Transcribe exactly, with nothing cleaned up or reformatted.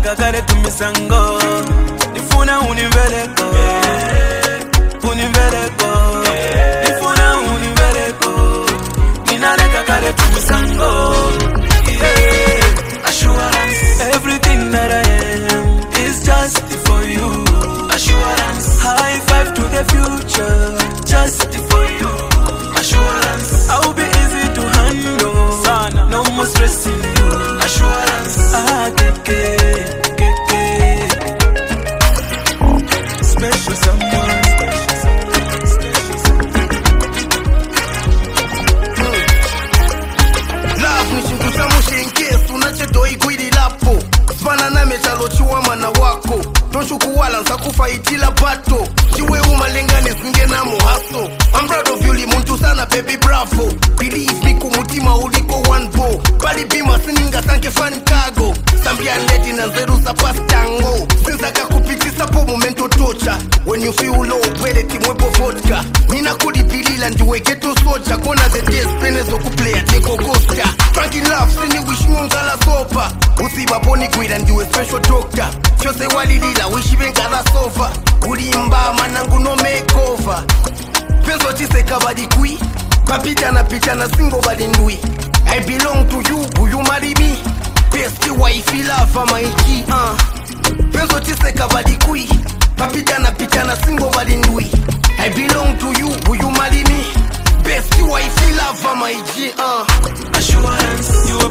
Ninaleka kare tumisango Nifuna univeleko Univeleko Nifuna univeleko Ninaleka kare tumisango Assurance Everything that I am is just for you Assurance High five to the future Just for you Assurance I'll be easy to handle Sana. No more stressing you Assurance Ah, keke, keke Special someone Special someone Love nishinguza mushenkesu Nachedoi kwidi lapo Spana na metalo chiwa mana wako Tonshuku wala nsakufa itila bato Chiwe umalengane singe na muhaso I'm proud of you limuntu sana baby bravo Believe me kumutima uliko one bo Bali bima sininga sanke fan kago Sambia leti na zeru sa pastango Sinsaka kupitisa po momento tocha When you feel low pwede timwepo vodka Nina kudi pilila ndiwe geto socha Kona the days penezo kuplaya teko costa Frankie love sini wish ngala sopa Usiba poni kwida ndiwe special doctor Chose walilila wishi venkala sofa Ulimba manangu no makeover Peso chise kabadi kui Papita na picha na singo badi ndui I belong to you, will you marry me? Best wife love my G uh. Peso chise kabadi kui Papita na picha na singo badi ndui I belong to you, will you marry me? Best wife love my G uh. Assurance You